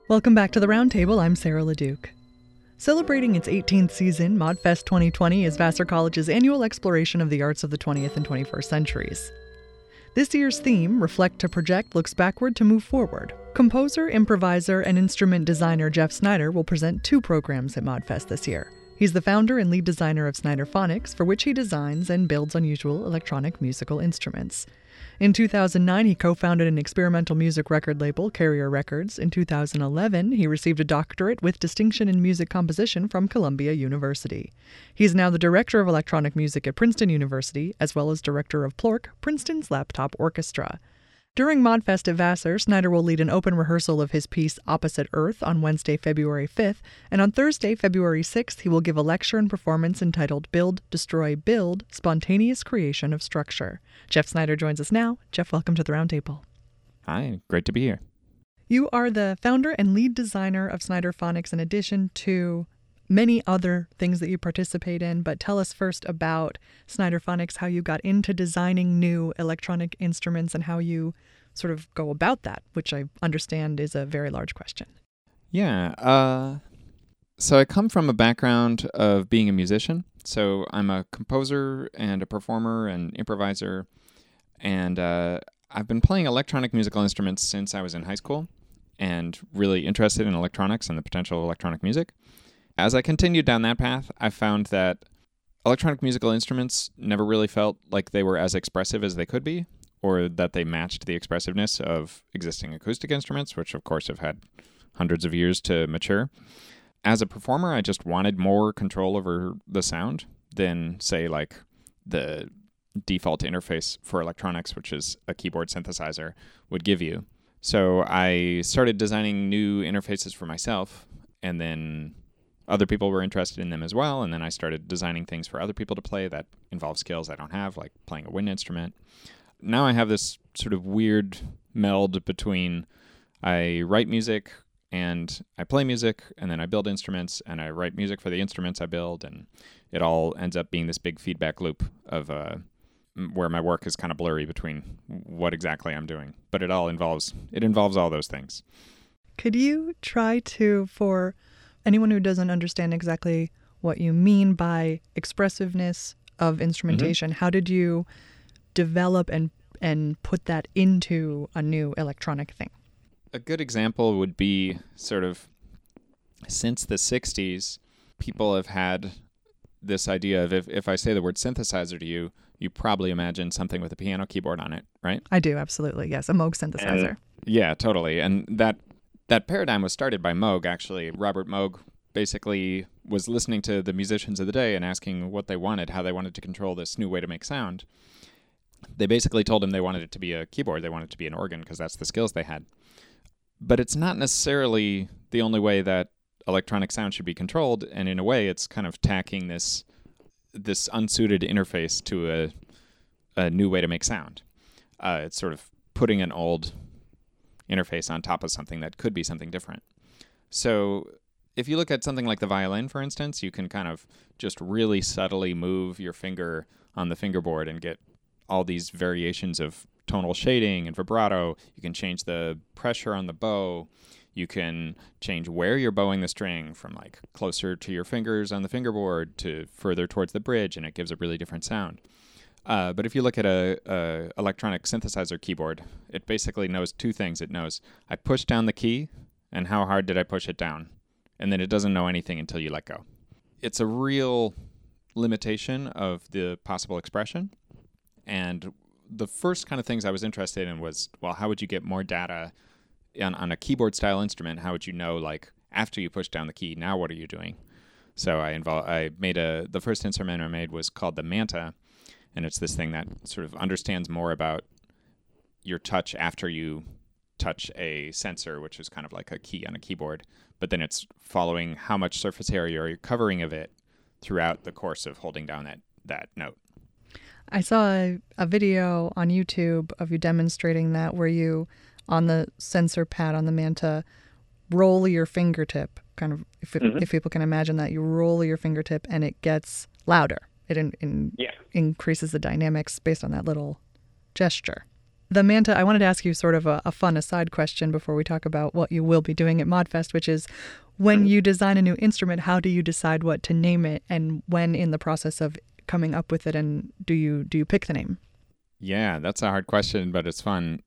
Welcome back to the Roundtable. I'm Sarah LeDuc. Celebrating its 18th season, ModFest 2020 is Vassar College's annual exploration of the arts of the 20th and 21st centuries. This year's theme, Reflect to Project, looks backward to move forward. Composer, improviser, and instrument designer Jeff Snyder will present 2 programs at ModFest this year. He's the founder and lead designer of Snyder Phonics, for which he designs and builds unusual electronic musical instruments. In 2009, he co-founded an experimental music record label, Carrier Records. In 2011, he received a doctorate with distinction in music composition from Columbia University. He's now the director of electronic music at Princeton University, as well as director of PLORC, Princeton's laptop orchestra. During ModFest at Vassar, Snyder will lead an open rehearsal of his piece Opposite Earth on Wednesday, February 5th, and on Thursday, February 6th, he will give a lecture and performance entitled Build, Destroy, Build, Spontaneous Creation of Structure. Jeff Snyder joins us now. Jeff, welcome to the Roundtable. Hi, great to be here. You are the founder and lead designer of Snyder Phonics in addition to many other things that you participate in, but tell us first about Snyder Phonics, how you got into designing new electronic instruments and how you sort of go about that, which I understand is a very large question. Yeah, so I come from a background of being a musician. So I'm a composer and a performer and improviser, and I've been playing electronic musical instruments since I was in high school and really interested in electronics and the potential of electronic music. As I continued down that path, I found that electronic musical instruments never really felt like they were as expressive as they could be, or that they matched the expressiveness of existing acoustic instruments, which of course have had hundreds of years to mature. As a performer, I just wanted more control over the sound than, say, like the default interface for electronics, which is a keyboard synthesizer, would give you. So I started designing new interfaces for myself, and then other people were interested in them as well, and then I started designing things for other people to play that involve skills I don't have, like playing a wind instrument. Now I have this sort of weird meld between I write music and I play music, and then I build instruments, and I write music for the instruments I build, and it all ends up being this big feedback loop of where my work is kind of blurry between what exactly I'm doing. But it involves all those things. Could you try to, for anyone who doesn't understand exactly what you mean by expressiveness of instrumentation, how did you develop and put that into a new electronic thing? A good example would be sort of since the 60s, people have had this idea of if I say the word synthesizer to you, you probably imagine something with a piano keyboard on it, right? I do, absolutely. Yes, a Moog synthesizer. Yeah, totally. And that paradigm was started by Moog, actually. Robert Moog basically was listening to the musicians of the day and asking what they wanted, how they wanted to control this new way to make sound. They basically told him they wanted it to be a keyboard, they wanted it to be an organ, because that's the skills they had. But it's not necessarily the only way that electronic sound should be controlled, and in a way it's kind of tacking this unsuited interface to a new way to make sound. It's sort of putting an old interface on top of something that could be something different. So if you look at something like the violin, for instance, you can kind of just really subtly move your finger on the fingerboard and get all these variations of tonal shading and vibrato. You can change the pressure on the bow. You can change where you're bowing the string from like closer to your fingers on the fingerboard to further towards the bridge, and it gives a really different sound. But if you look at a electronic synthesizer keyboard, it basically knows 2 things. It knows I pushed down the key, and how hard did I push it down? And then it doesn't know anything until you let go. It's a real limitation of the possible expression. And the first kind of things I was interested in was, well, how would you get more data on a keyboard-style instrument? How would you know, like, after you push down the key, now what are you doing? So I made the first instrument I made was called the Manta, and it's this thing that sort of understands more about your touch after you touch a sensor, which is kind of like a key on a keyboard, but then it's following how much surface area you're covering of it throughout the course of holding down that note. I saw a video on YouTube of you demonstrating that, where you, on the sensor pad on the Manta, roll your fingertip, kind of, if people can imagine that, you roll your fingertip and it gets louder. It increases the dynamics based on that little gesture. The Manta, I wanted to ask you sort of a fun aside question before we talk about what you will be doing at ModFest, which is when you design a new instrument, how do you decide what to name it, and when in the process of coming up with it, and do you pick the name? Yeah, that's a hard question, but it's fun.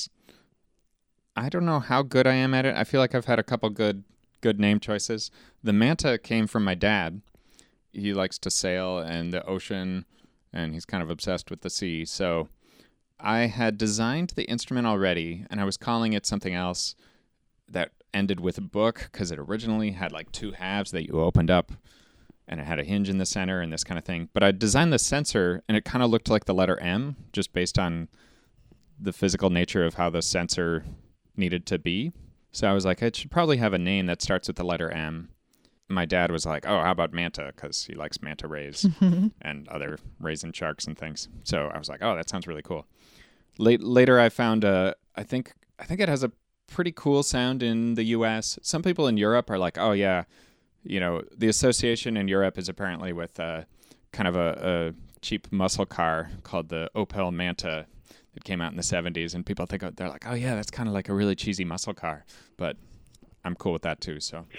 I don't know how good I am at it. I feel like I've had a couple good name choices. The Manta came from my dad. He likes to sail and the ocean, and he's kind of obsessed with the sea. So I had designed the instrument already, and I was calling it something else that ended with a book, because it originally had like two halves that you opened up, and it had a hinge in the center and this kind of thing. But I designed the sensor, and it kind of looked like the letter M, just based on the physical nature of how the sensor needed to be. So I was like, it should probably have a name that starts with the letter M. My dad was like, oh, how about Manta? Because he likes manta rays and other raisin sharks and things. So I was like, oh, that sounds really cool. Later I found I think it has a pretty cool sound in the US. Some people in Europe are like, oh yeah, the association in Europe is apparently with kind of a cheap muscle car called the Opel Manta that came out in the 70s, and people think they're like, oh yeah, that's kind of like a really cheesy muscle car, but I'm cool with that too. So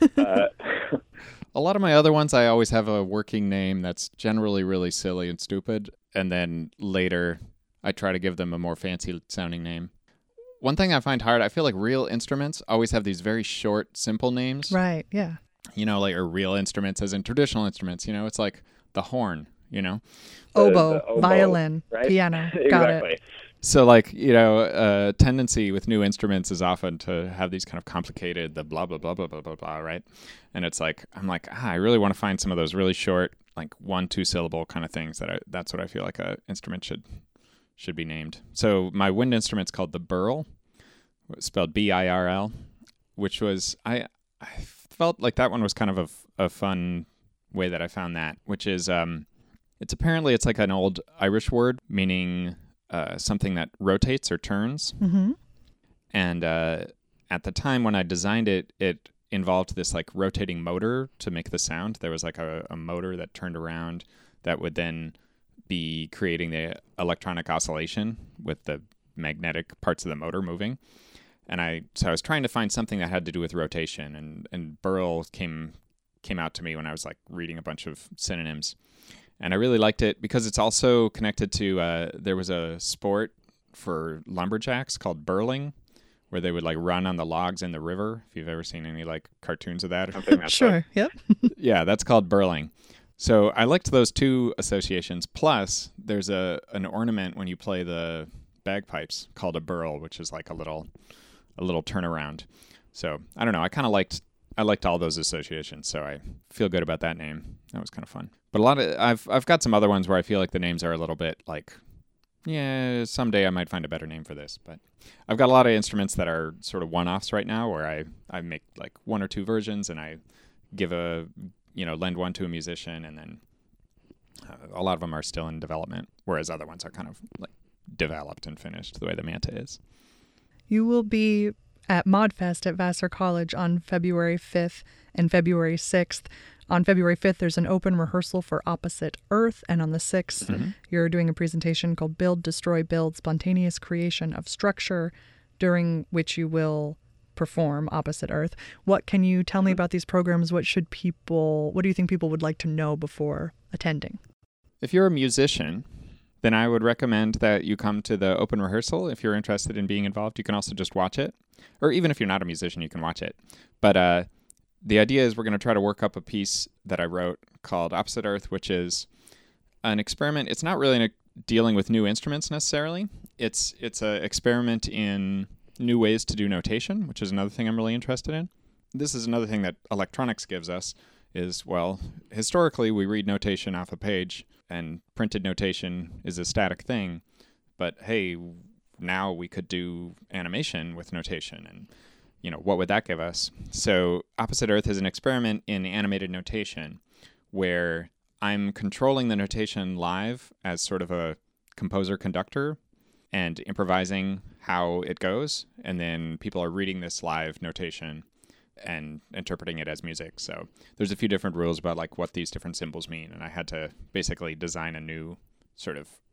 a lot of my other ones, I always have a working name that's generally really silly and stupid, and then later I try to give them a more fancy sounding name. One thing I find hard, I feel like real instruments always have these very short, simple names. Right, yeah. Like or real instruments as in traditional instruments, it's like the horn, Oboe, the oboe, violin, right? piano. Got Exactly. it. So like, a tendency with new instruments is often to have these kind of complicated, the blah, blah, blah, blah, blah, blah, blah, right? And it's like, I'm like, I really want to find some of those really short, like 1-2 syllable kind of things that's what I feel like a instrument should be named. So my wind instrument's called the Birl, spelled B-I-R-L, which was, I felt like that one was kind of a fun way that I found that, which is, it's like an old Irish word meaning something that rotates or turns. Mm-hmm. And at the time when I designed it, it involved this like rotating motor to make the sound. There was like a motor that turned around that would then be creating the electronic oscillation with the magnetic parts of the motor moving. And so I was trying to find something that had to do with rotation, and Birl came out to me when I was like reading a bunch of synonyms. And I really liked it because it's also connected to, there was a sport for lumberjacks called burling, where they would like run on the logs in the river. If you've ever seen any like cartoons of that or something. Sure, yep. Yeah, that's called burling. So I liked those two associations. Plus, there's an ornament when you play the bagpipes called a burl, which is like a little turnaround. So I don't know. I liked all those associations, so I feel good about that name. That was kind of fun. But I've got some other ones where I feel like the names are a little bit like, yeah, someday I might find a better name for this. But I've got a lot of instruments that are sort of one-offs right now, where I make like 1 or 2 versions, and I give lend one to a musician, and then a lot of them are still in development, whereas other ones are kind of like developed and finished the way the Manta is. You will be at ModFest at Vassar College on February 5th and February 6th. On February 5th, there's an open rehearsal for Opposite Earth, and on the 6th, you're doing a presentation called Build, Destroy, Build, Spontaneous Creation of Structure, during which you will perform Opposite Earth. What can you tell me about these programs? What do you think people would like to know before attending? If you're a musician, then I would recommend that you come to the open rehearsal. If you're interested in being involved, you can also just watch it. Or even if you're not a musician, you can watch it. But the idea is we're going to try to work up a piece that I wrote called Opposite Earth, which is an experiment. It's not really dealing with new instruments necessarily. It's an experiment in new ways to do notation, which is another thing I'm really interested in. This is another thing that electronics gives us is, well, historically we read notation off a page, and printed notation is a static thing. But hey, now we could do animation with notation, and what would that give us? So Opposite Earth is an experiment in animated notation where I'm controlling the notation live as sort of a composer-conductor and improvising how it goes, and then people are reading this live notation and interpreting it as music. So there's a few different rules about like what these different symbols mean, and I had to basically design a new sort of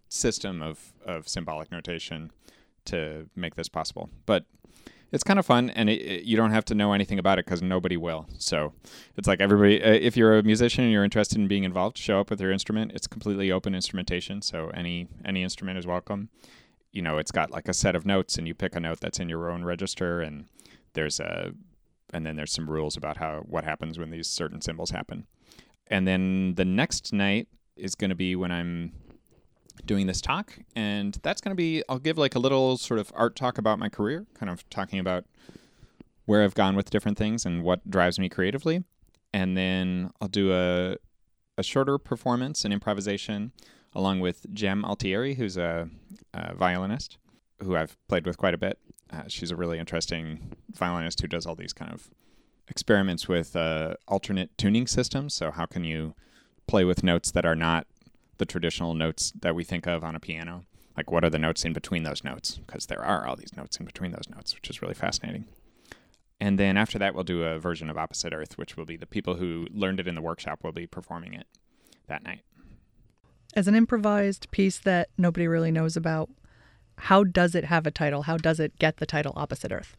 system of symbolic notation to make this possible. But it's kind of fun, and you don't have to know anything about it because nobody will. So it's like everybody, if you're a musician and you're interested in being involved, show up with your instrument. It's completely open instrumentation, so any instrument is welcome. You know, it's got like a set of notes, and you pick a note that's in your own register, and then there's some rules about what happens when these certain symbols happen. And then the next night is going to be when I'm doing this talk, and that's going to be, I'll give like a little sort of art talk about my career, kind of talking about where I've gone with different things and what drives me creatively. And then I'll do a shorter performance and improvisation along with Jem Altieri, who's a violinist who I've played with quite a bit. She's a really interesting violinist who does all these kind of experiments with alternate tuning systems. So how can you play with notes that are not the traditional notes that we think of on a piano? Like, what are the notes in between those notes? Because there are all these notes in between those notes, which is really fascinating. And then after that, we'll do a version of Opposite Earth, which will be the people who learned it in the workshop will be performing it that night. As an improvised piece that nobody really knows about, how does it have a title? How does it get the title Opposite Earth?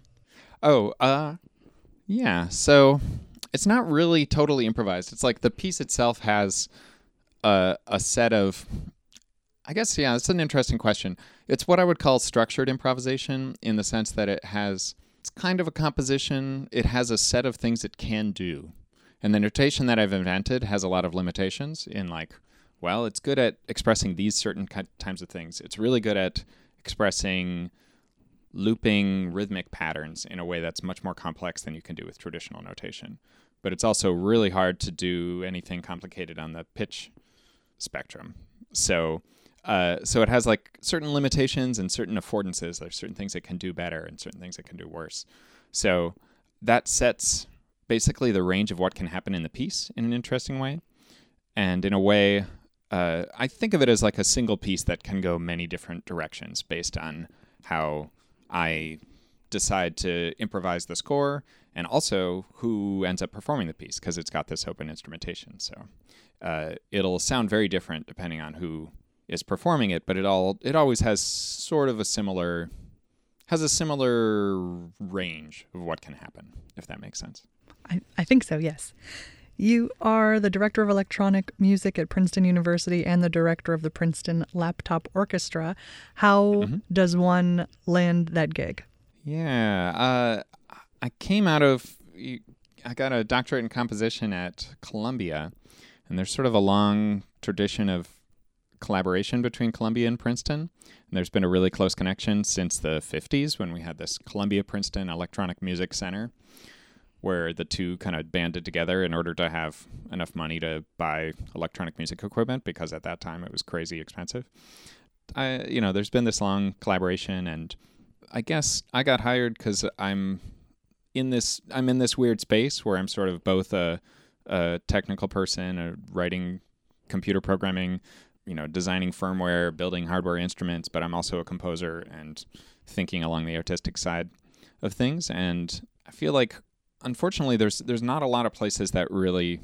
Yeah. So it's not really totally improvised. It's like the piece itself has a set of, I guess, yeah, it's an interesting question. It's what I would call structured improvisation in the sense that it's kind of a composition. It has a set of things it can do. And the notation that I've invented has a lot of limitations in like, well, it's good at expressing these certain kinds of things. It's really good at expressing looping rhythmic patterns in a way that's much more complex than you can do with traditional notation. But it's also really hard to do anything complicated on the pitch spectrum. So it has like certain limitations and certain affordances. There's certain things it can do better and certain things it can do worse. So that sets basically the range of what can happen in the piece in an interesting way. And in a way, I think of it as like a single piece that can go many different directions based on how I decide to improvise the score and also who ends up performing the piece, because it's got this open instrumentation. So it'll sound very different depending on who is performing it, but it always has sort of a similar range of what can happen, if that makes sense. I think so, yes. You are the director of electronic music at Princeton University and the director of the Princeton Laptop Orchestra. How does one land that gig? Yeah, I got a doctorate in composition at Columbia, and there's sort of a long tradition of collaboration between Columbia and Princeton. And there's been a really close connection since the 50s when we had this Columbia-Princeton Electronic Music Center, where the two kind of banded together in order to have enough money to buy electronic music equipment, because at that time it was crazy expensive. There's been this long collaboration, and I guess I got hired because I'm in this weird space where I'm sort of both a technical person, writing computer programming, designing firmware, building hardware instruments, but I'm also a composer and thinking along the artistic side of things. And I feel like, unfortunately, there's not a lot of places that really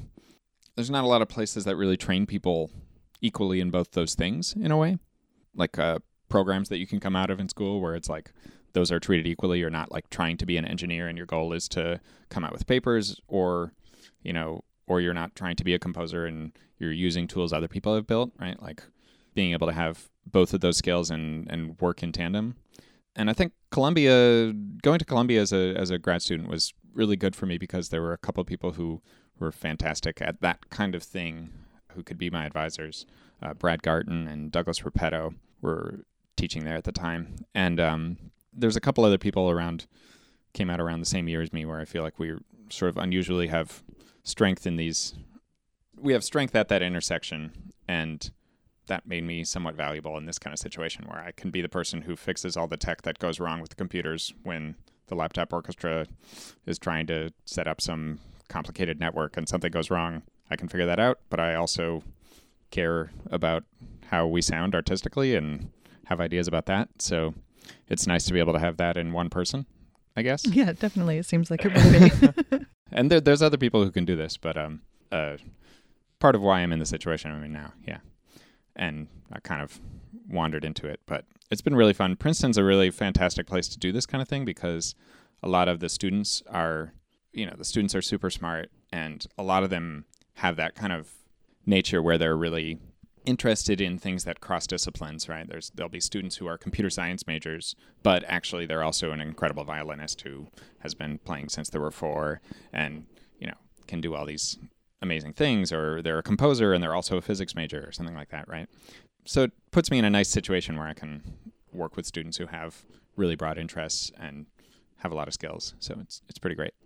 train people equally in both those things in a way, like programs that you can come out of in school where it's like those are treated equally. You're not like trying to be an engineer and your goal is to come out with papers, or you're not trying to be a composer and you're using tools other people have built, right? Like being able to have both of those skills and work in tandem. And I think going to Columbia as a grad student was really good for me because there were a couple of people who were fantastic at that kind of thing who could be my advisors. Brad Garton and Douglas Repetto were teaching there at the time. And there's a couple other people came out around the same year as me, where I feel like we sort of unusually have strength we have strength at that intersection, and that made me somewhat valuable in this kind of situation where I can be the person who fixes all the tech that goes wrong with the computers when the laptop orchestra is trying to set up some complicated network and something goes wrong. I can figure that out, but I also care about how we sound artistically and have ideas about that. So it's nice to be able to have that in one person, I guess. Yeah, definitely. It seems like it would be. And there's other people who can do this, but part of why I'm in the situation I'm in now, yeah. and I kind of wandered into it. But it's been really fun. Princeton's a really fantastic place to do this kind of thing because a lot of the students are, the students are super smart, and a lot of them have that kind of nature where they're really interested in things that cross disciplines, right? There'll be students who are computer science majors, but actually they're also an incredible violinist who has been playing since they were 4 and, can do all these amazing things, or they're a composer and they're also a physics major or something like that, right? So it puts me in a nice situation where I can work with students who have really broad interests and have a lot of skills. So it's pretty great.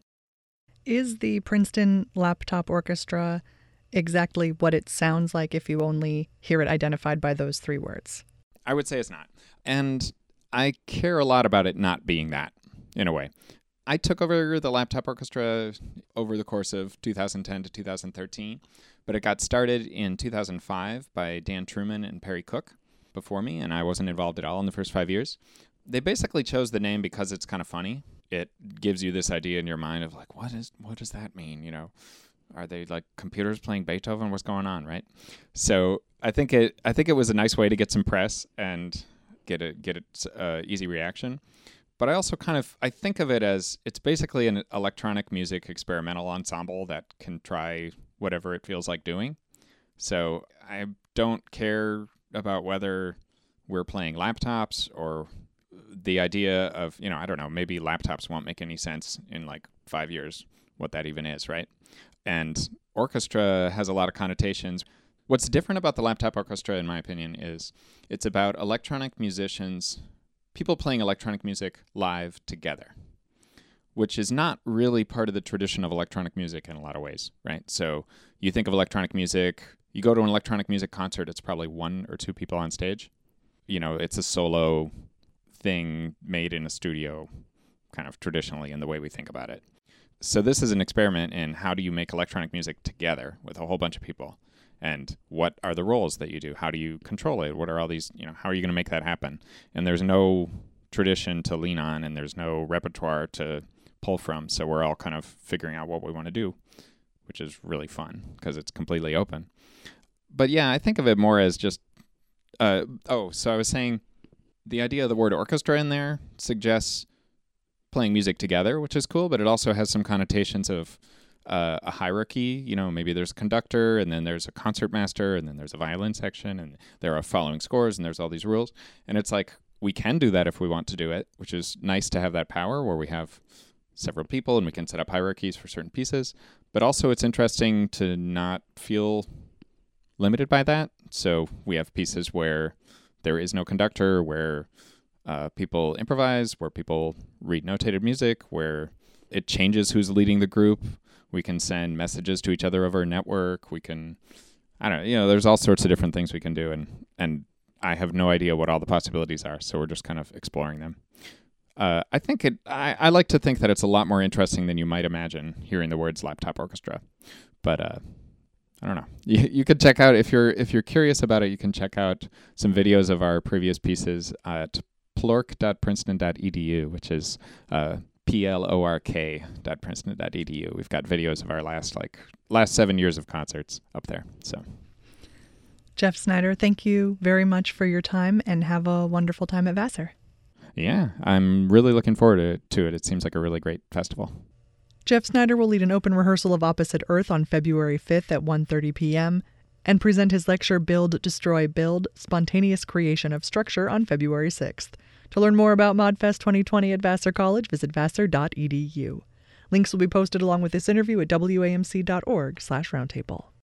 Is the Princeton Laptop Orchestra exactly what it sounds like if you only hear it identified by those 3 words? I would say it's not. And I care a lot about it not being that, in a way. I took over the Laptop Orchestra over the course of 2010 to 2013, but it got started in 2005 by Dan Truman and Perry Cook before me, and I wasn't involved at all in the first 5 years. They basically chose the name because it's kind of funny. It gives you this idea in your mind of like, what does that mean? Are they like computers playing Beethoven? What's going on, right? So I think it was a nice way to get some press and get it easy reaction. But I also I think of it as it's basically an electronic music experimental ensemble that can try whatever it feels like doing. So I don't care about whether we're playing laptops or the idea of, I don't know, maybe laptops won't make any sense in like 5 years, what that even is, right? And orchestra has a lot of connotations. What's different about the Laptop Orchestra, in my opinion, is it's about electronic musicians, people playing electronic music live together, which is not really part of the tradition of electronic music in a lot of ways, right? So you think of electronic music, you go to an electronic music concert, it's probably 1 or 2 people on stage. It's a solo thing made in a studio, kind of traditionally in the way we think about it. So this is an experiment in how do you make electronic music together with a whole bunch of people, and what are the roles that you do? How do you control it? What are all these, how are you going to make that happen? And there's no tradition to lean on, and there's no repertoire to pull from, so we're all kind of figuring out what we want to do, which is really fun because it's completely open. But yeah, I think of it more as just, so I was saying the idea of the word orchestra in there suggests playing music together, which is cool, but it also has some connotations of a hierarchy. Maybe there's a conductor, and then there's a concertmaster, and then there's a violin section, and there are following scores, and there's all these rules. And it's like, we can do that if we want to do it, which is nice to have that power where we have several people and we can set up hierarchies for certain pieces. But also it's interesting to not feel limited by that. So we have pieces where there is no conductor, where people improvise, where people read notated music, where it changes who's leading the group. We can send messages to each other over a network. We can, there's all sorts of different things we can do. And I have no idea what all the possibilities are. So we're just kind of exploring them. I think I like to think that it's a lot more interesting than you might imagine hearing the words Laptop Orchestra. But I don't know. You could check out, if you're curious about it, you can check out some videos of our previous pieces at plork.princeton.edu, which is plork.princeton.edu. We've got videos of our last 7 years of concerts up there. So, Jeff Snyder, thank you very much for your time, and have a wonderful time at Vassar. Yeah, I'm really looking forward to it. It seems like a really great festival. Jeff Snyder will lead an open rehearsal of Opposite Earth on February 5th at 1:30 p.m. and present his lecture Build, Destroy, Build, Spontaneous Creation of Structure on February 6th. To learn more about ModFest 2020 at Vassar College, visit vassar.edu. Links will be posted along with this interview at wamc.org/roundtable.